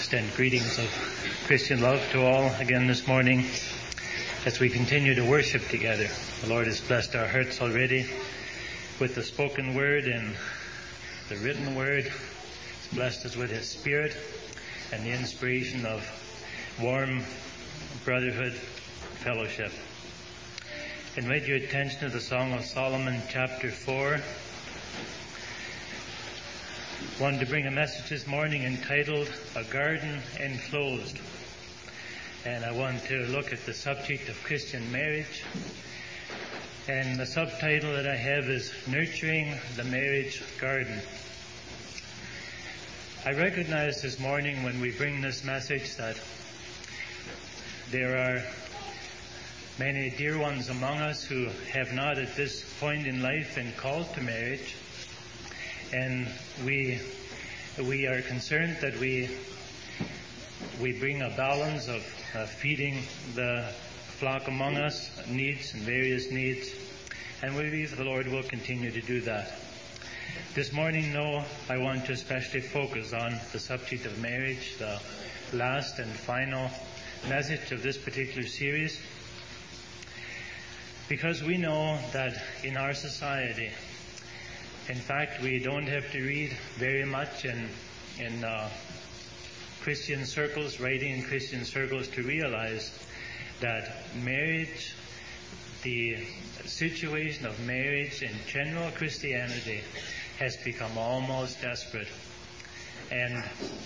extend greetings of Christian love to all again this morning as we continue to worship together. The Lord has blessed our hearts already with the spoken word and the written word. He's blessed us with His Spirit and the inspiration of warm brotherhood fellowship. Invite your attention to the Song of Solomon, chapter 4. I wanted to bring a message this morning entitled, A Garden Enclosed. And I want to look at the subject of Christian marriage. And the subtitle that I have is Nurturing the Marriage Garden. I recognize this morning when we bring this message that there are many dear ones among us who have not at this point in life been called to marriage. And we are concerned that we bring a balance of feeding the flock among us, needs and various needs. And we believe the Lord will continue to do that. This morning, though, I want to especially focus on the subject of marriage, the last and final message of this particular series. Because we know that in our society, in fact, we don't have to read very much in Christian circles, writing in Christian circles, to realize that marriage, the situation of marriage in general Christianity, has become almost desperate. And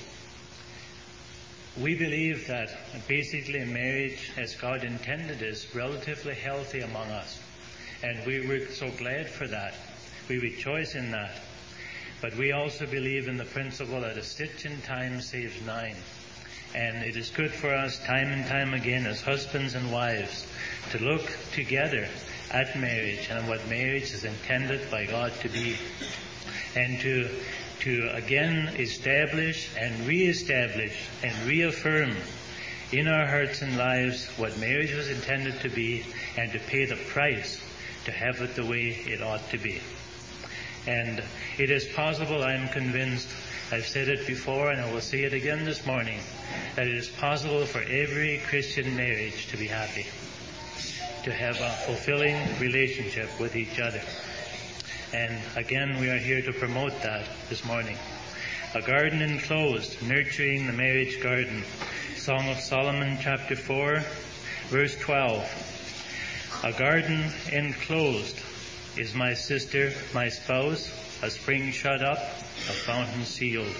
we believe that basically marriage, as God intended, is relatively healthy among us. And we're so glad for that. We rejoice in that. But we also believe in the principle that a stitch in time saves 9. And it is good for us time and time again as husbands and wives to look together at marriage and what marriage is intended by God to be. And to again establish and reestablish and reaffirm in our hearts and lives what marriage was intended to be, and to pay the price to have it the way it ought to be. And it is possible, I am convinced, I've said it before and I will say it again this morning, that it is possible for every Christian marriage to be happy, to have a fulfilling relationship with each other. And again, we are here to promote that this morning. A garden enclosed, nurturing the marriage garden. Song of Solomon, chapter 4, verse 12. A garden enclosed is my sister, my spouse, a spring shut up, a fountain sealed.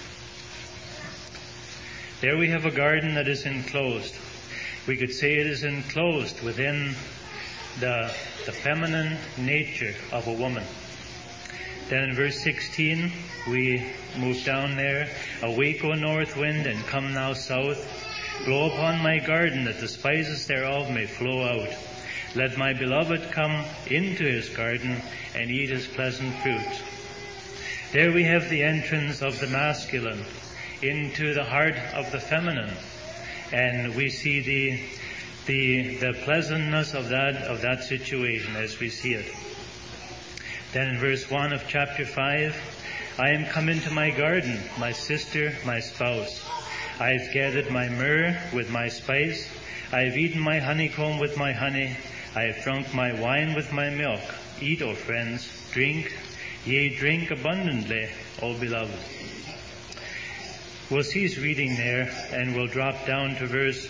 There we have a garden that is enclosed. We could say it is enclosed within the feminine nature of a woman. Then in verse 16, we move down there. Awake, O north wind, and come thou south. Blow upon my garden, that the spices thereof may flow out. Let my beloved come into his garden and eat his pleasant fruits. There we have the entrance of the masculine into the heart of the feminine. And we see the pleasantness of that situation as we see it. Then in verse 1 of chapter 5, I am come into my garden, my sister, my spouse. I have gathered my myrrh with my spice. I have eaten my honeycomb with my honey. I have drunk my wine with my milk. Eat, O friends, drink, yea, drink abundantly, O beloved. We'll cease reading there and we'll drop down to verse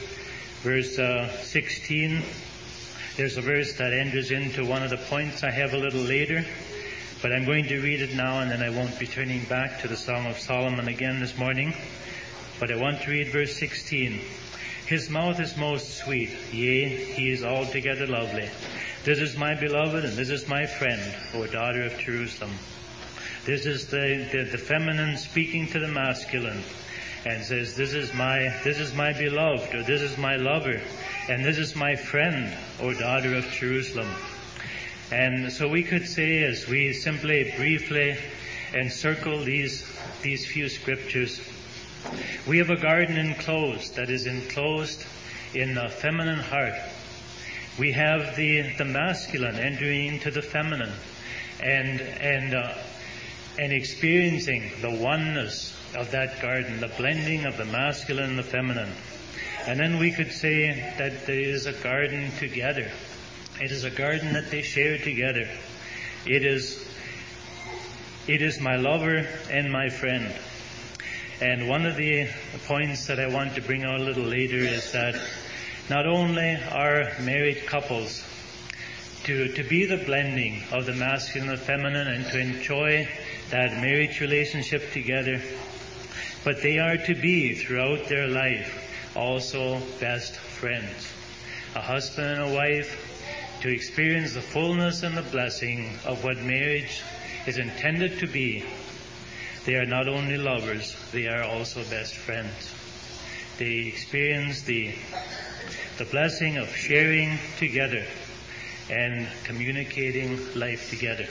16. There's a verse that enters into one of the points I have a little later, but I'm going to read it now and then I won't be turning back to the Song of Solomon again this morning. But I want to read verse 16. His mouth is most sweet, yea, he is altogether lovely. This is my beloved, and this is my friend, O daughter of Jerusalem. This is the feminine speaking to the masculine, and says, this is my beloved, or this is my lover, and this is my friend, O daughter of Jerusalem. And so we could say, as we simply briefly encircle these few scriptures, we have a garden enclosed that is enclosed in the feminine heart. We have the masculine entering into the feminine and experiencing the oneness of that garden, the blending of the masculine and the feminine. And then we could say that there is a garden together. It is a garden that they share together. It is my lover and my friend. And one of the points that I want to bring out a little later is that not only are married couples to be the blending of the masculine and the feminine and to enjoy that marriage relationship together, but they are to be throughout their life also best friends. A husband and a wife to experience the fullness and the blessing of what marriage is intended to be. They are not only lovers, they are also best friends. They experience the blessing of sharing together and communicating life together.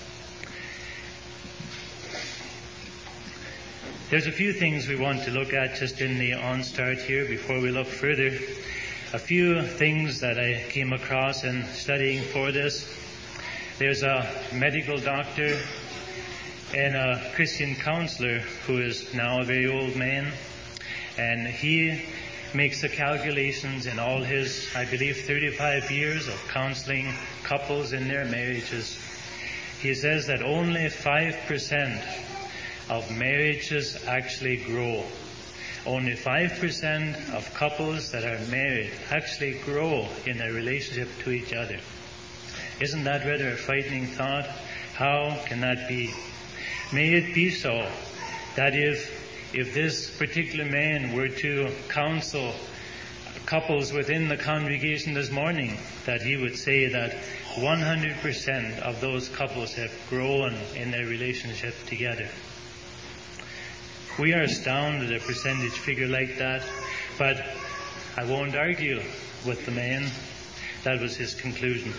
There's a few things we want to look at just in the onstart here before we look further. A few things that I came across in studying for this. There's a medical doctor and a Christian counselor who is now a very old man, and he makes the calculations in all his, I believe, 35 years of counseling couples in their marriages. He says that only 5% of marriages actually grow. Only 5% of couples that are married actually grow in their relationship to each other. Isn't that rather a frightening thought? How can that be? May it be so that if this particular man were to counsel couples within the congregation this morning, that he would say that 100% of those couples have grown in their relationship together. We are astounded at a percentage figure like that, but I won't argue with the man. That was his conclusion.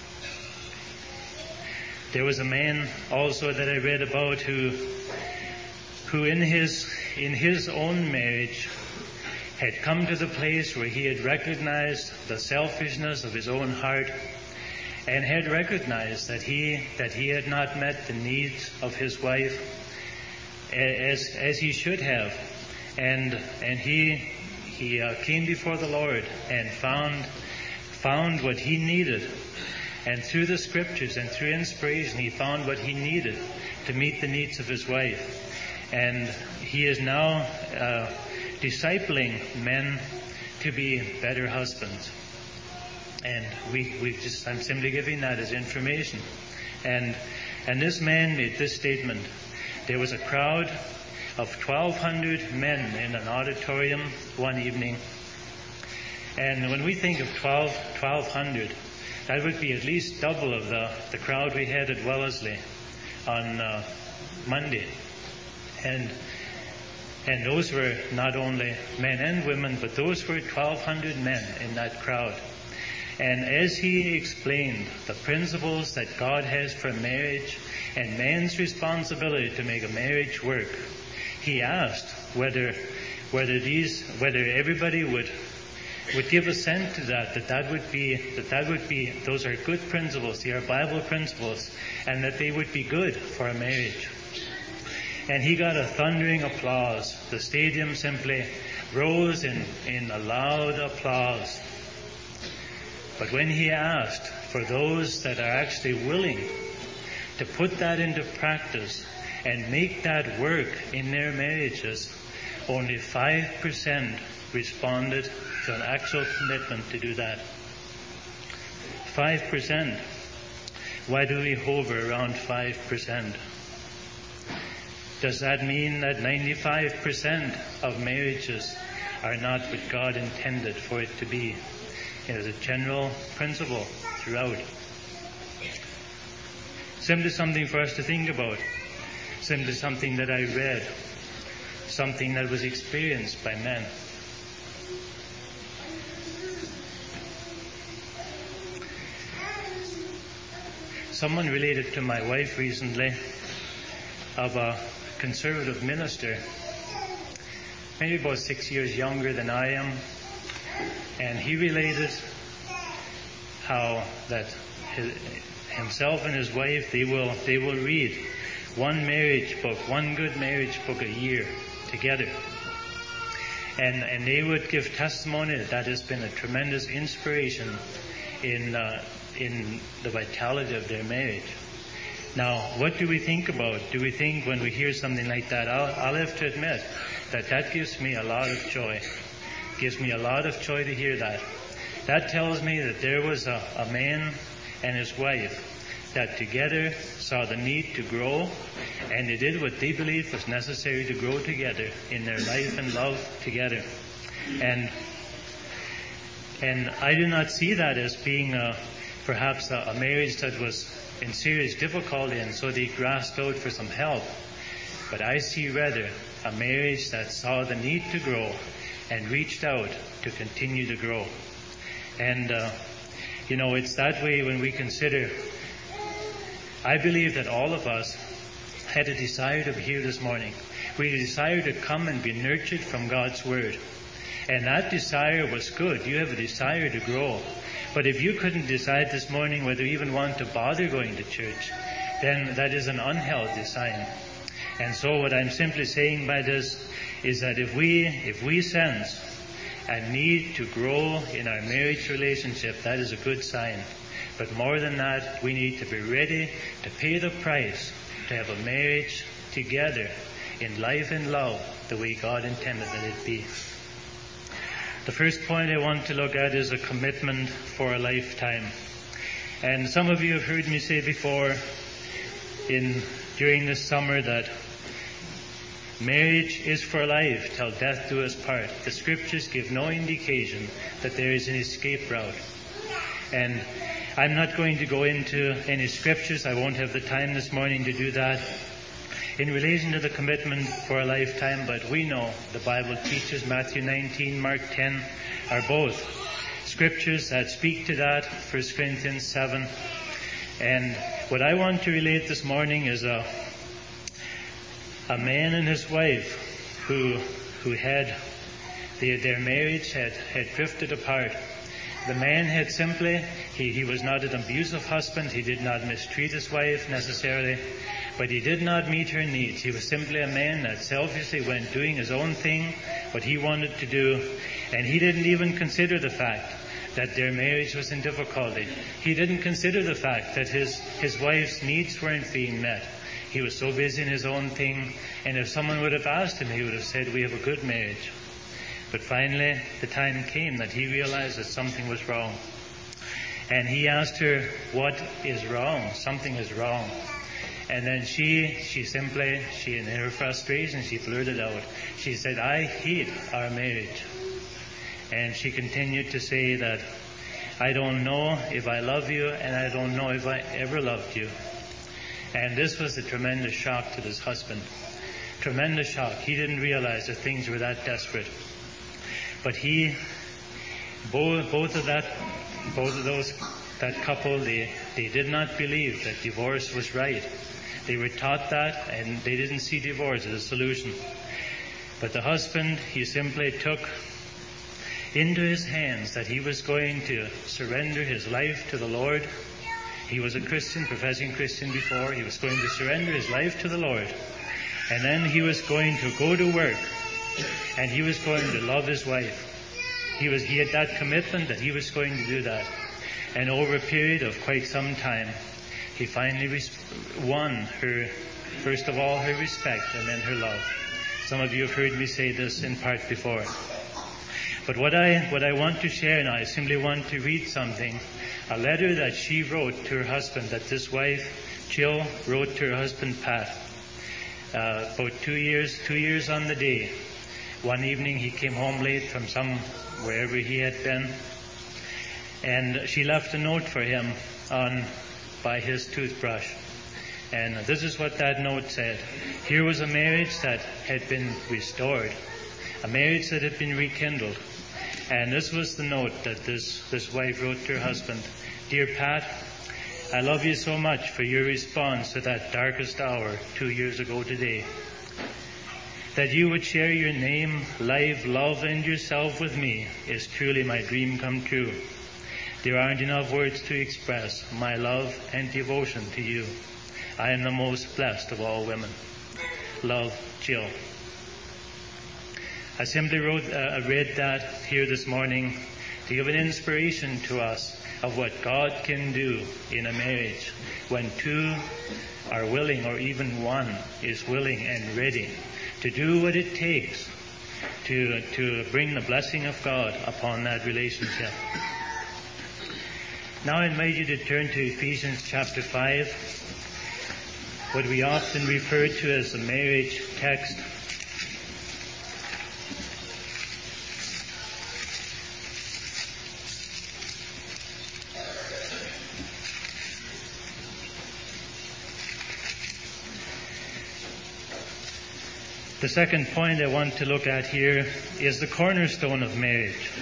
There was a man also that I read about who in his own marriage had come to the place where he had recognized the selfishness of his own heart and had recognized that he had not met the needs of his wife as he should have, and he came before the Lord and found what he needed, and through the scriptures and through inspiration he found what he needed to meet the needs of his wife, and he is now discipling men to be better husbands. And I'm simply giving that as information. And this man made this statement. There was a crowd of 1,200 men in an auditorium one evening. And when we think of 1,200, that would be at least double of the crowd we had at Wellesley on Monday. And those were not only men and women, but those were 1,200 men in that crowd. And as he explained the principles that God has for marriage and man's responsibility to make a marriage work, he asked whether everybody would give assent to that would be those are good principles, they are Bible principles, and that they would be good for a marriage. And he got a thundering applause. The stadium simply rose in a loud applause. But when he asked for those that are actually willing to put that into practice and make that work in their marriages, only 5% responded to an actual commitment to do that. 5%. Why do we hover around 5%? Does that mean that 95% of marriages are not what God intended for it to be? It is a general principle throughout. Simply something for us to think about. Simply something that I read. Something that was experienced by men. Someone related to my wife recently of a conservative minister, maybe about 6 years younger than I am, and he related how that himself and his wife, they will read one good marriage book a year. together. And they would give testimony that has been a tremendous inspiration in the vitality of their marriage. Now, what do we think about? Do we think when we hear something like that? I'll have to admit that gives me a lot of joy. Gives me a lot of joy to hear that. That tells me that there was a man and his wife that together saw the need to grow, and they did what they believed was necessary to grow together in their life and love together. And I do not see that as being perhaps a marriage that was in serious difficulty and so they grasped out for some help. But I see rather a marriage that saw the need to grow and reached out to continue to grow. And it's that way when we consider. I believe that all of us had a desire to be here this morning. We had a desire to come and be nurtured from God's Word. And that desire was good. You have a desire to grow. But if you couldn't decide this morning whether you even want to bother going to church, then that is an unhealthy sign. And so what I'm simply saying by this is that if we sense a need to grow in our marriage relationship, that is a good sign. But more than that, we need to be ready to pay the price to have a marriage together in life and love the way God intended that it be. The first point I want to look at is a commitment for a lifetime. And some of you have heard me say before during this summer that marriage is for life till death do us part. The scriptures give no indication that there is an escape route. And I'm not going to go into any scriptures. I won't have the time this morning to do that in relation to the commitment for a lifetime, but we know the Bible teaches Matthew 19, Mark 10 are both scriptures that speak to that, 1 Corinthians 7. And what I want to relate this morning is a man and his wife who had their marriage had drifted apart. The man had simply, he was not an abusive husband, he did not mistreat his wife necessarily, but he did not meet her needs. He was simply a man that selfishly went doing his own thing, what he wanted to do, and he didn't even consider the fact that their marriage was in difficulty. He didn't consider the fact that his wife's needs weren't being met. He was so busy in his own thing, and if someone would have asked him, he would have said, "We have a good marriage." But finally, the time came that he realized that something was wrong. And he asked her, "What is wrong?" "Something is wrong." And then she in her frustration, she blurted out. She said, "I hate our marriage." And she continued to say that, "I don't know if I love you, and I don't know if I ever loved you." And this was a tremendous shock to this husband. Tremendous shock. He didn't realize that things were that desperate. But both of that couple, they did not believe that divorce was right. They were taught that, and they didn't see divorce as a solution. But the husband, he simply took into his hands that he was going to surrender his life to the Lord. He was a Christian, professing Christian before. He was going to surrender his life to the Lord. And then he was going to go to work. And he was going to love his wife. He had that commitment that he was going to do that. And over a period of quite some time, he finally won her, first of all, her respect and then her love. Some of you have heard me say this in part before. But what I want to share now, I simply want to read something, a letter that she wrote to her husband, that this wife, Jill, wrote to her husband, Pat, about 2 years on the day. One evening he came home late from wherever he had been, and she left a note for him by his toothbrush. And this is what that note said. Here was a marriage that had been restored, a marriage that had been rekindled. And this was the note that this wife wrote to her husband. "Dear Pat, I love you so much for your response to that darkest hour 2 years ago today. That you would share your name, life, love, and yourself with me is truly my dream come true. There aren't enough words to express my love and devotion to you. I am the most blessed of all women. Love, Jill." I simply read that here this morning to give an inspiration to us of what God can do in a marriage when two are willing, or even one is willing and ready to do what it takes to bring the blessing of God upon that relationship. Now I invite you to turn to Ephesians chapter 5, what we often refer to as the marriage text. The second point I want to look at here is the cornerstone of marriage.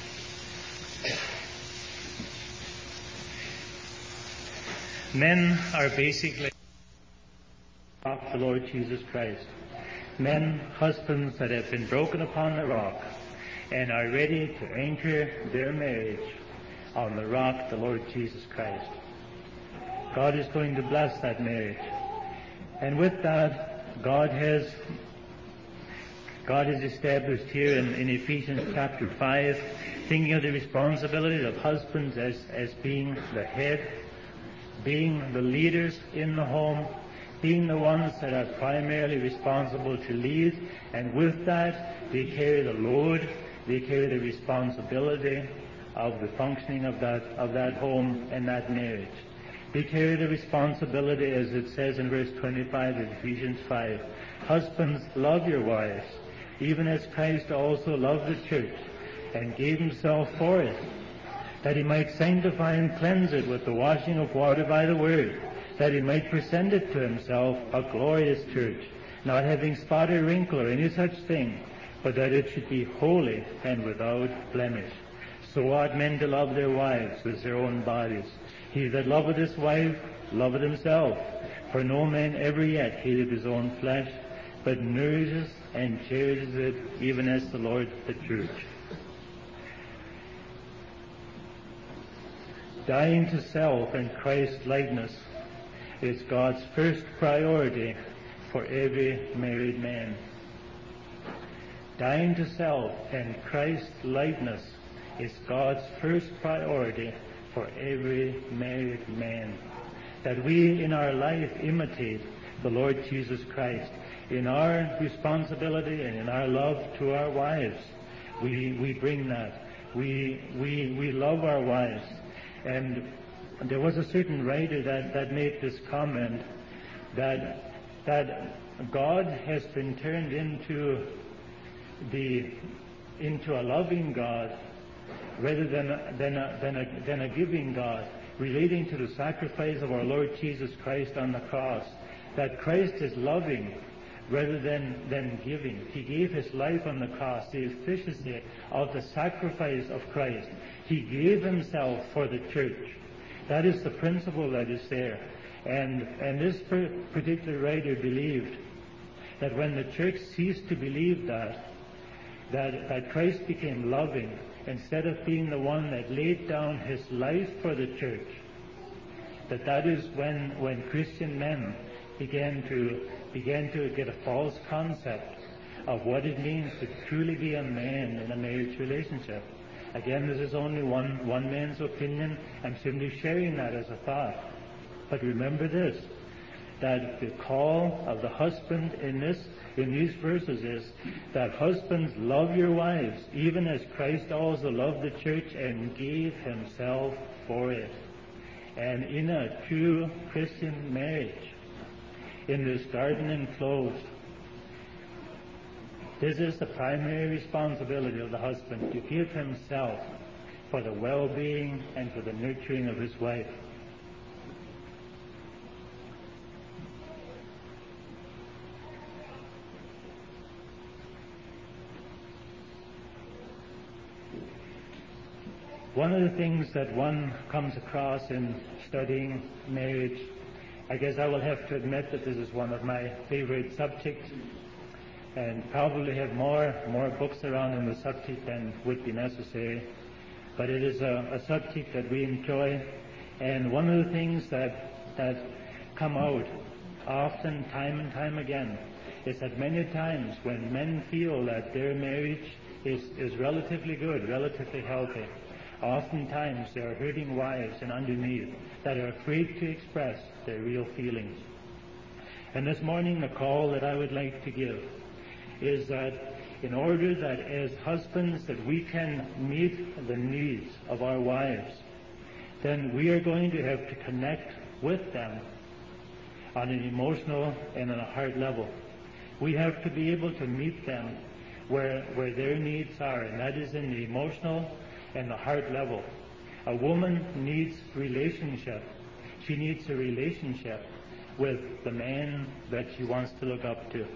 Men are basically of the Lord Jesus Christ. Men, husbands that have been broken upon the rock and are ready to anchor their marriage on the rock, the Lord Jesus Christ. God is going to bless that marriage. And with that, God has established here in Ephesians chapter 5, thinking of the responsibility of husbands as being the head, being the leaders in the home, being the ones that are primarily responsible to lead, and with that they carry the load, they carry the responsibility of the functioning of that home and that marriage. They carry the responsibility, as it says in verse 25 of Ephesians 5, husbands, love your wives, even as Christ also loved the church and gave himself for it, that he might sanctify and cleanse it with the washing of water by the word, that he might present it to himself a glorious church, not having spot or wrinkle or any such thing, but that it should be holy and without blemish. So ought men to love their wives as their own bodies. He that loveth his wife loveth himself. For no man ever yet hated his own flesh, but nourishes and cherishes it, even as the Lord the church. Dying to self and Christ-likeness is God's first priority for every married man. Dying to self and Christ-likeness is God's first priority for every married man. That we in our life imitate the Lord Jesus Christ in our responsibility and in our love to our wives. We bring that. We love our wives. And there was a certain writer that made this comment that God has been turned into a loving God rather than a giving God, relating to the sacrifice of our Lord Jesus Christ on the cross. That Christ is loving rather than giving. He gave his life on the cross, the efficacy of the sacrifice of Christ. He gave himself for the church. That is the principle that is there. And this particular writer believed that when the church ceased to believe that Christ became loving, instead of being the one that laid down his life for the church, that is when Christian men began to get a false concept of what it means to truly be a man in a marriage relationship. Again, this is only one man's opinion. I'm simply sharing that as a thought. But remember this, that the call of the husband in these verses is that husbands, love your wives, even as Christ also loved the church and gave himself for it. And in a true Christian marriage, in this garden enclosed, this is the primary responsibility of the husband, to give himself for the well-being and for the nurturing of his wife. One of the things that one comes across in studying marriage, I guess I will have to admit that this is one of my favorite subjects, and probably have more books around in the subject than would be necessary. But it is a subject that we enjoy, and one of the things that come out often, time and time again, is that many times when men feel that their marriage is relatively good, relatively healthy, oftentimes there are hurting wives and underneath that are afraid to express their real feelings. And this morning the call that I would like to give is that in order that as husbands that we can meet the needs of our wives, then we are going to have to connect with them on an emotional and on a heart level. We have to be able to meet them where their needs are, and that is in the emotional and the heart level. A woman needs relationship. She needs a relationship with the man that she wants to look up to.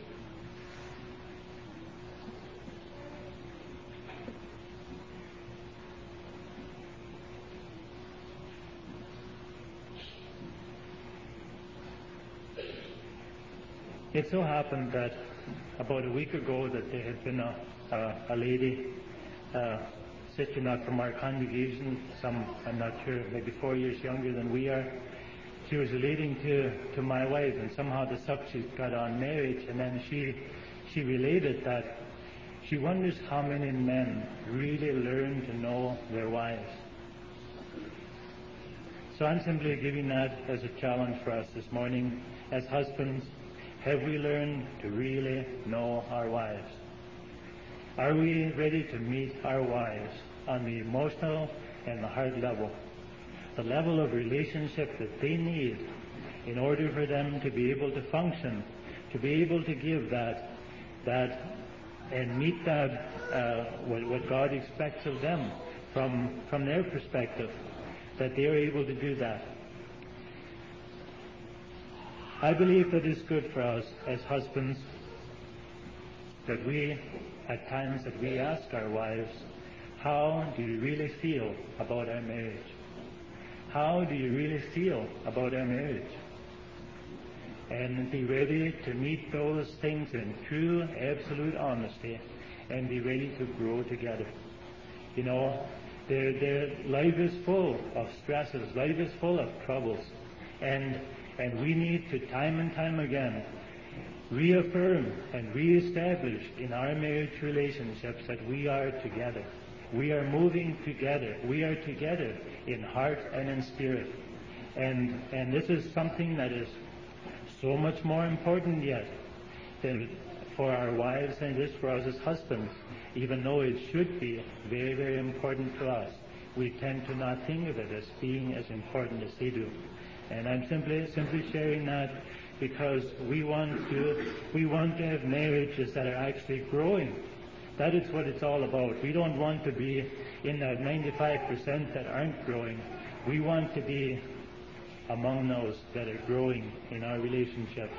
It so happened that about a week ago that there had been a lady, sister not from our congregation, I'm not sure, maybe 4 years younger than we are. She was relating to my wife, and somehow the subject got on marriage, and then she related that she wonders how many men really learn to know their wives. So I'm simply giving that as a challenge for us this morning as husbands. Have we learned to really know our wives? Are we ready to meet our wives on the emotional and the heart level? The level of relationship that they need in order for them to be able to function, to be able to give that and meet that what God expects of them from their perspective, that they are able to do that. I believe that it's good for us as husbands that we, at times, that we ask our wives, how do you really feel about our marriage? How do you really feel about our marriage? And be ready to meet those things in true, absolute honesty, and be ready to grow together. You know, their life is full of stresses, life is full of troubles, and we need to time and time again reaffirm and reestablish in our marriage relationships that we are together. We are moving together. We are together in heart and in spirit. And this is something that is so much more important yet than for our wives and it is for us as husbands. Even though it should be very, very important to us, we tend to not think of it as being as important as they do. And I'm simply sharing that because we want to have marriages that are actually growing. That is what it's all about. We don't want to be in that 95% that aren't growing. We want to be among those that are growing in our relationships.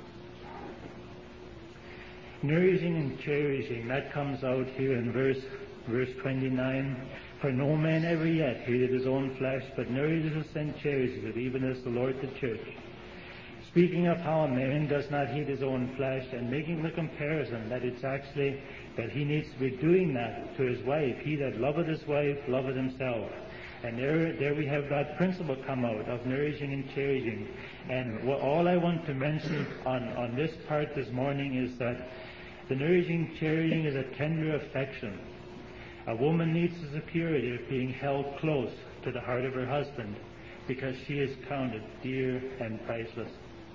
Nourishing and cherishing, that comes out here in verse 29. For no man ever yet hated his own flesh, but nourishes and cherishes it, even as the Lord the church. Speaking of how a man does not hate his own flesh, and making the comparison that it's actually that he needs to be doing that to his wife. He that loveth his wife loveth himself. And there we have that principle come out of nourishing and cherishing. And all I want to mention on this part this morning is that the nourishing, cherishing is a tender affection. A woman needs the security of being held close to the heart of her husband because she is counted dear and priceless.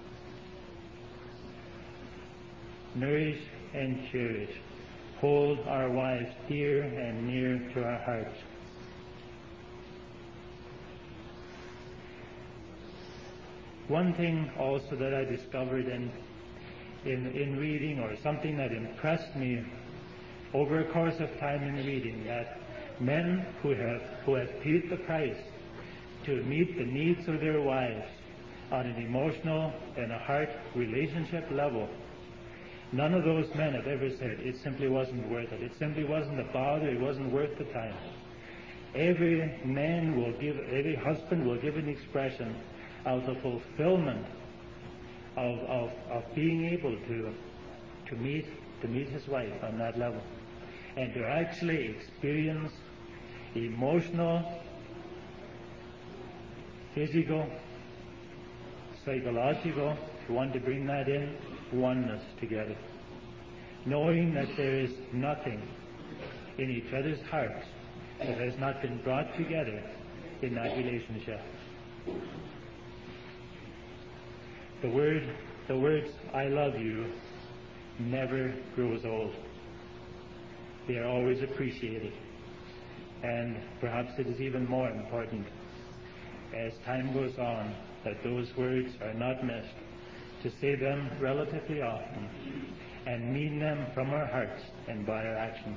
Nourish and cherish. Hold our wives dear and near to our hearts. One thing also that I discovered in reading, or something that impressed me over a course of time in reading, that men who have paid the price to meet the needs of their wives on an emotional and a heart relationship level, none of those men have ever said it simply wasn't worth it. It simply wasn't a bother. It wasn't worth the time. Every husband will give an expression of the fulfillment of being able to meet his wife on that level, and to actually experience emotional, physical, psychological, if you want to bring that in, oneness together, knowing that there is nothing in each other's hearts that has not been brought together in that relationship. The words "I love you" never grows old. They are always appreciated, and perhaps it is even more important as time goes on that those words are not missed, to say them relatively often and mean them from our hearts and by our actions.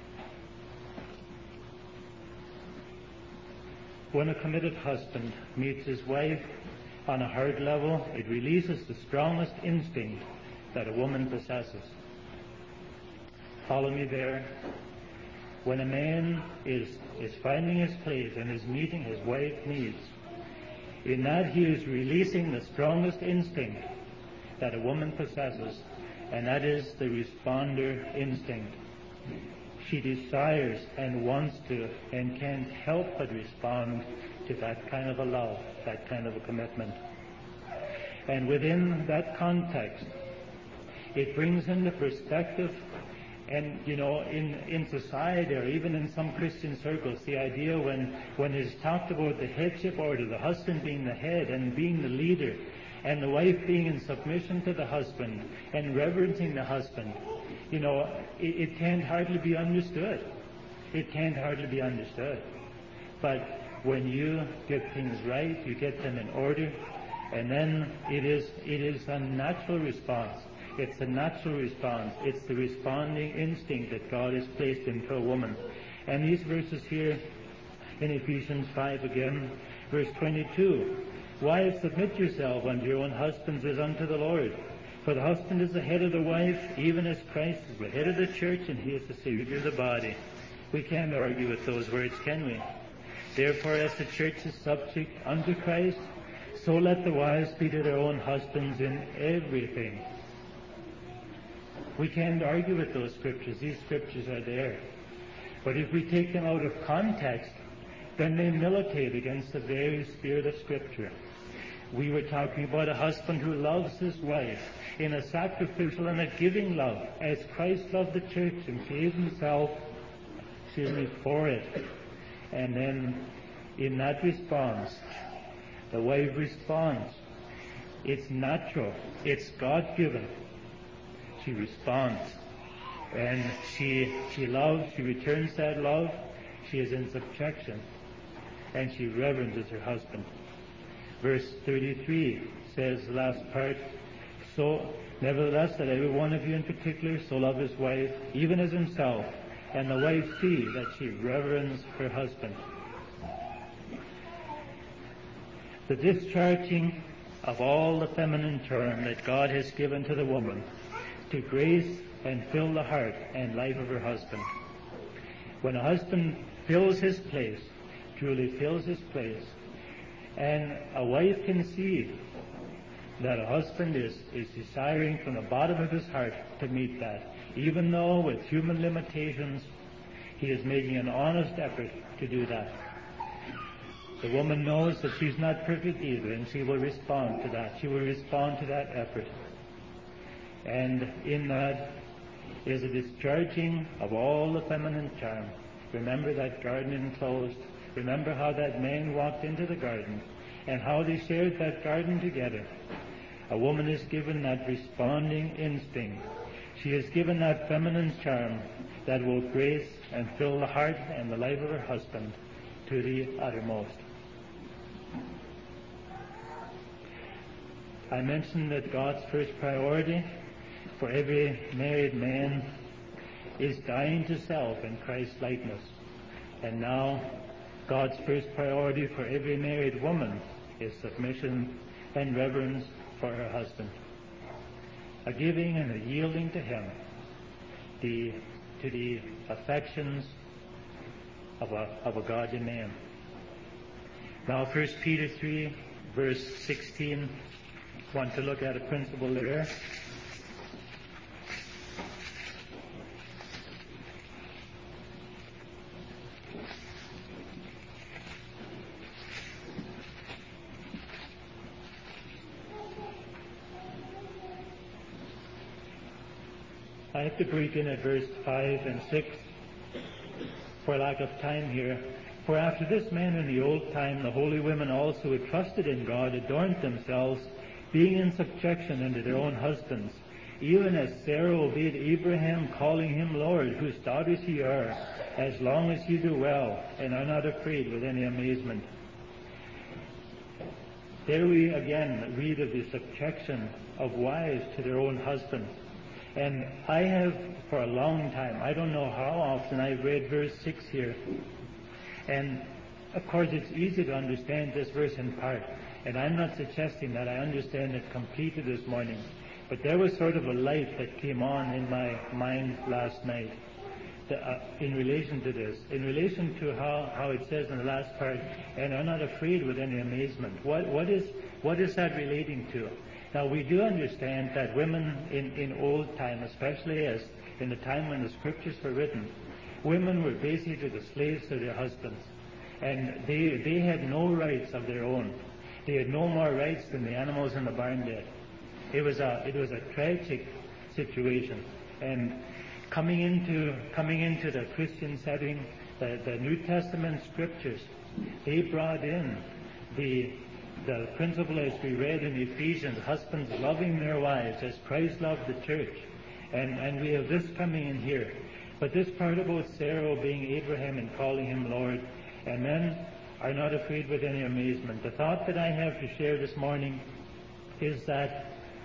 When a committed husband meets his wife on a heart level, it releases the strongest instinct that a woman possesses. Follow me there. When a man is finding his place and is meeting his wife's needs, in that he is releasing the strongest instinct that a woman possesses, and that is the responder instinct. She desires and wants to and can't help but respond to that kind of a love, that kind of a commitment. And within that context, it brings into perspective, and in society or even in some Christian circles, the idea when it's talked about the headship order, the husband being the head and being the leader, and the wife being in submission to the husband and reverencing the husband, it can't hardly be understood. It can't hardly be understood. But when you get things right, you get them in order, and then it is a natural response. It's a natural response. It's the responding instinct that God has placed into a woman. And these verses here in Ephesians 5 again, verse 22, "Wives, submit yourself unto your own husbands as unto the Lord. For the husband is the head of the wife, even as Christ is the head of the church, and he is the Savior of the body." We can't argue with those words, can we? "Therefore, as the church is subject unto Christ, so let the wives be to their own husbands in everything." We can't argue with those scriptures. These scriptures are there. But if we take them out of context, then they militate against the very spirit of Scripture. We were talking about a husband who loves his wife in a sacrificial and a giving love, as Christ loved the church and gave himself for it. And then in that response, the wife responds. It's natural. It's God-given. She responds. And she loves, she returns that love. She is in subjection. And she reverences her husband. Verse 33 says, the last part, "So, nevertheless, that every one of you in particular so love his wife, even as himself, and the wife see that she reverence her husband." The discharging of all the feminine charm that God has given to the woman to grace and fill the heart and life of her husband. When a husband fills his place, truly fills his place, and a wife can see that a husband is desiring from the bottom of his heart to meet that, even though with human limitations, he is making an honest effort to do that. The woman knows that she's not perfect either, and she will respond to that. She will respond to that effort. And in that is a discharging of all the feminine charm. Remember that garden enclosed. Remember how that man walked into the garden and how they shared that garden together. A woman is given that responding instinct. She is given that feminine charm that will grace and fill the heart and the life of her husband to the uttermost. I mentioned that God's first priority for every married man is dying to self in Christ's likeness. And now, God's first priority for every married woman is submission and reverence for her husband. A giving and a yielding to him, to the affections of a godly man. Now, 1 Peter 3, verse 16, want to look at a principle there. I have to break in at verse 5 and 6 for lack of time here. For after this manner in the old time, the holy women also who trusted in God adorned themselves, being in subjection unto their own husbands, even as Sarah obeyed Abraham, calling him Lord, whose daughters ye are, as long as ye do well, and are not afraid with any amazement. There we again read of the subjection of wives to their own husbands. And I have, for a long time, I don't know how often, I've read verse 6 here. And, of course, it's easy to understand this verse in part. And I'm not suggesting that I understand it completely this morning. But there was sort of a light that came on in my mind last night in relation to this, in relation to how it says in the last part, and are not afraid with any amazement. What is that relating to? Now, we do understand that women in old time, especially as in the time when the scriptures were written, women were basically the slaves to their husbands. And they had no rights of their own. They had no more rights than the animals in the barn did. It was a tragic situation. And coming into the Christian setting, the New Testament scriptures, they brought in the principle, as we read in Ephesians, husbands loving their wives as Christ loved the church. And we have this coming in here. But this part about Sarah obeying Abraham and calling him Lord, and then are not afraid with any amazement. The thought that I have to share this morning is that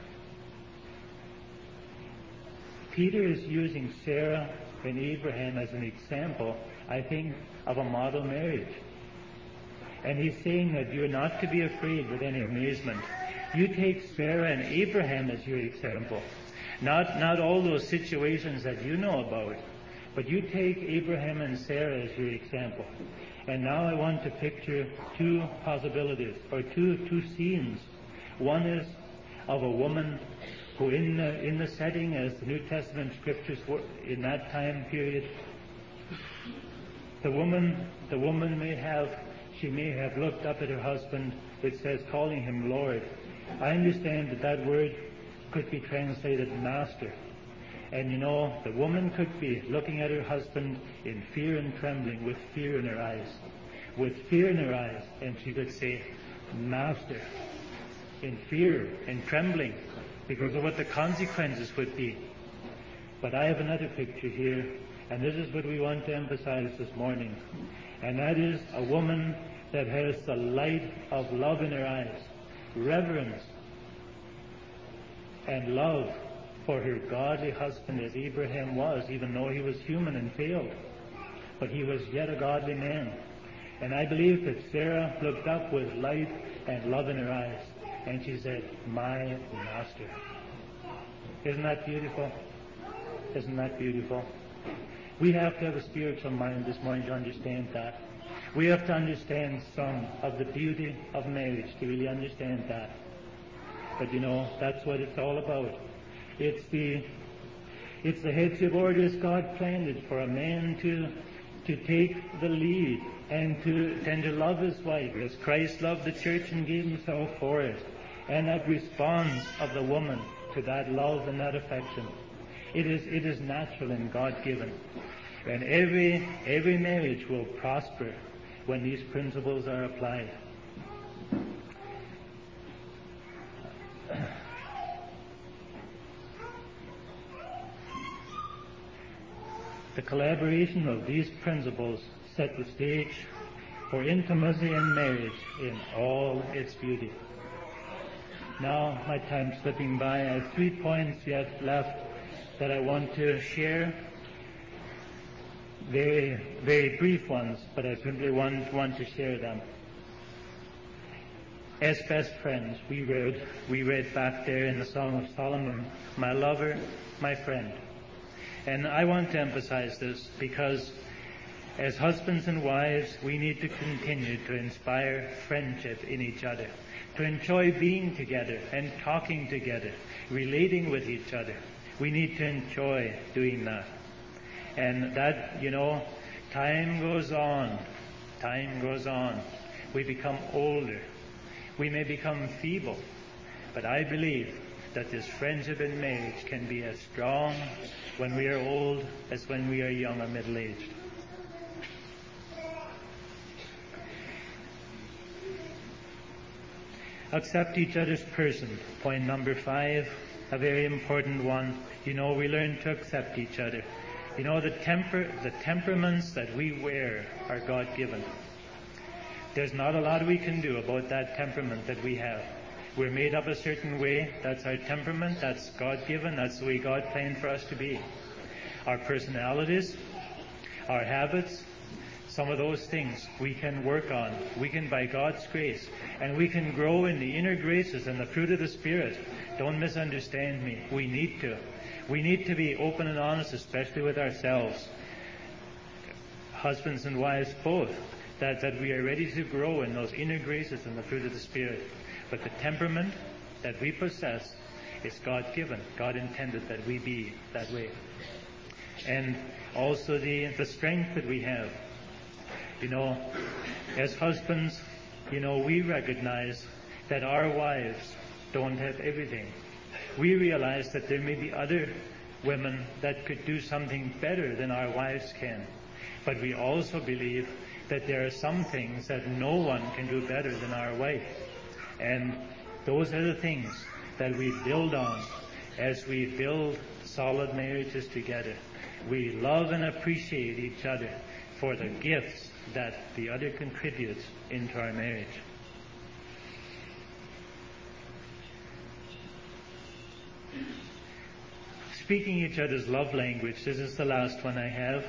Peter is using Sarah and Abraham as an example, I think, of a model marriage. And he's saying that you're not to be afraid with any amazement. You take Sarah and Abraham as your example. Not all those situations that you know about, but you take Abraham and Sarah as your example. And now I want to picture two possibilities, or two scenes. One is of a woman who in the setting as the New Testament scriptures were in that time period, the woman may have looked up at her husband, it says calling him Lord. I understand that word could be translated master. And you know, the woman could be looking at her husband in fear and trembling, with fear in her eyes. With fear in her eyes, and she could say, Master, in fear and trembling, because of what the consequences would be. But I have another picture here, and this is what we want to emphasize this morning. And that is a woman that has the light of love in her eyes, reverence and love for her godly husband, as Abraham was, even though he was human and failed. But he was yet a godly man. And I believe that Sarah looked up with light and love in her eyes, and she said, my master. Isn't that beautiful? Isn't that beautiful? We have to have a spiritual mind this morning to understand that. We have to understand some of the beauty of marriage to really understand that. But you know, that's what it's all about. It's the headship orders God planned it for a man to take the lead and to love his wife as Christ loved the church and gave himself for it. And that response of the woman to that love and that affection, it is natural and God-given. And every marriage will prosper when these principles are applied. The collaboration of these principles set the stage for intimacy in marriage in all its beauty. Now, my time's slipping by. I have 3 points yet left that I want to share. Very, very brief ones, but I simply want to share them. As best friends, we read back there in the Song of Solomon, my lover, my friend. And I want to emphasize this because as husbands and wives, we need to continue to inspire friendship in each other, to enjoy being together and talking together, relating with each other. We need to enjoy doing that. And that, you know, time goes on. We become older. We may become feeble. But I believe that this friendship in marriage can be as strong when we are old as when we are young or middle-aged. Accept each other's person. Point number 5, a very important one. We learn to accept each other. The temperaments that we wear are God-given. There's not a lot we can do about that temperament that we have. We're made up a certain way. That's our temperament. That's God-given. That's the way God planned for us to be. Our personalities, our habits, some of those things we can work on. We can, by God's grace, and we can grow in the inner graces and the fruit of the Spirit. Don't misunderstand me. We need to. We need to be open and honest, especially with ourselves. Husbands and wives both. That we are ready to grow in those inner graces and the fruit of the Spirit. But the temperament that we possess is God-given. God intended that we be that way. And also the strength that we have. As husbands, we recognize that our wives don't have everything. We realize that there may be other women that could do something better than our wives can. But we also believe that there are some things that no one can do better than our wife. And those are the things that we build on as we build solid marriages together. We love and appreciate each other for the gifts that the other contributes into our marriage. Speaking each other's love language. This is the last one I have.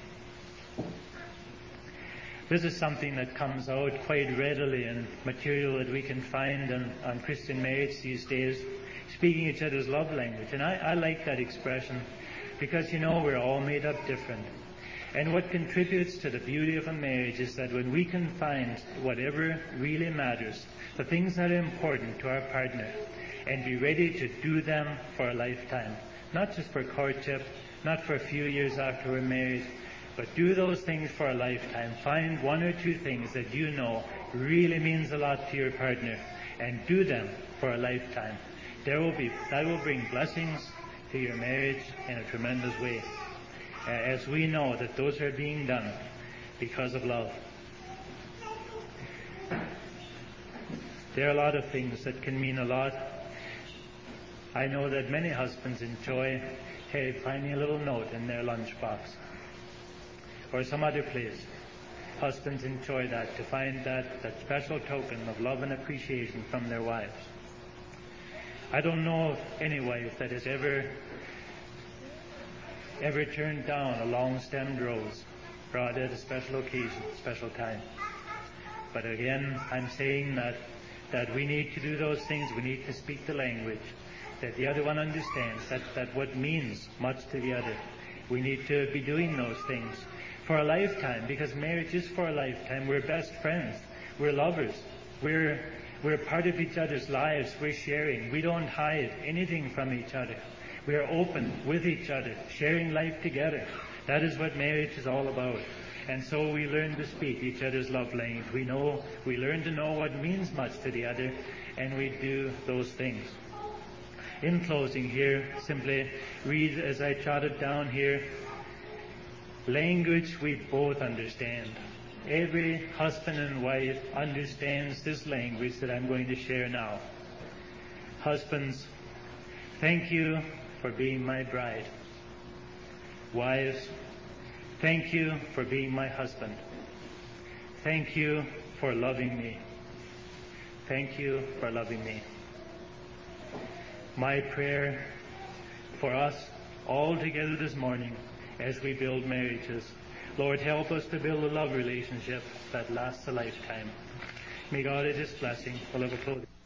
This is something that comes out quite readily in material that we can find on Christian marriage these days. Speaking each other's love language. And I like that expression because, we're all made up different. And what contributes to the beauty of a marriage is that when we can find whatever really matters, the things that are important to our partner, and be ready to do them for a lifetime. Not just for courtship, not for a few years after we're married, but do those things for a lifetime. Find one or two things that really means a lot to your partner, and do them for a lifetime. That will bring blessings to your marriage in a tremendous way, as we know that those are being done because of love. There are a lot of things that can mean a lot. I know that many husbands enjoy finding a little note in their lunchbox or some other place. Husbands enjoy that, to find that special token of love and appreciation from their wives. I don't know of any wife that has ever turned down a long-stemmed rose brought at a special occasion, special time. But again, I'm saying that we need to do those things. We need to speak the language that the other one understands, that what means much to the other. We need to be doing those things for a lifetime, because marriage is for a lifetime. We're best friends. We're lovers. We're part of each other's lives. We're sharing. We don't hide anything from each other. We are open with each other, sharing life together. That is what marriage is all about. And so we learn to speak each other's love language. We learn to know what means much to the other, and we do those things. In closing here, simply read as I jotted down here, language we both understand. Every husband and wife understands this language that I'm going to share now. Husbands, thank you for being my bride. Wives, thank you for being my husband. Thank you for loving me. Thank you for loving me. My prayer for us all together this morning as we build marriages. Lord, help us to build a love relationship that lasts a lifetime. May God add His blessing. We'll have a close.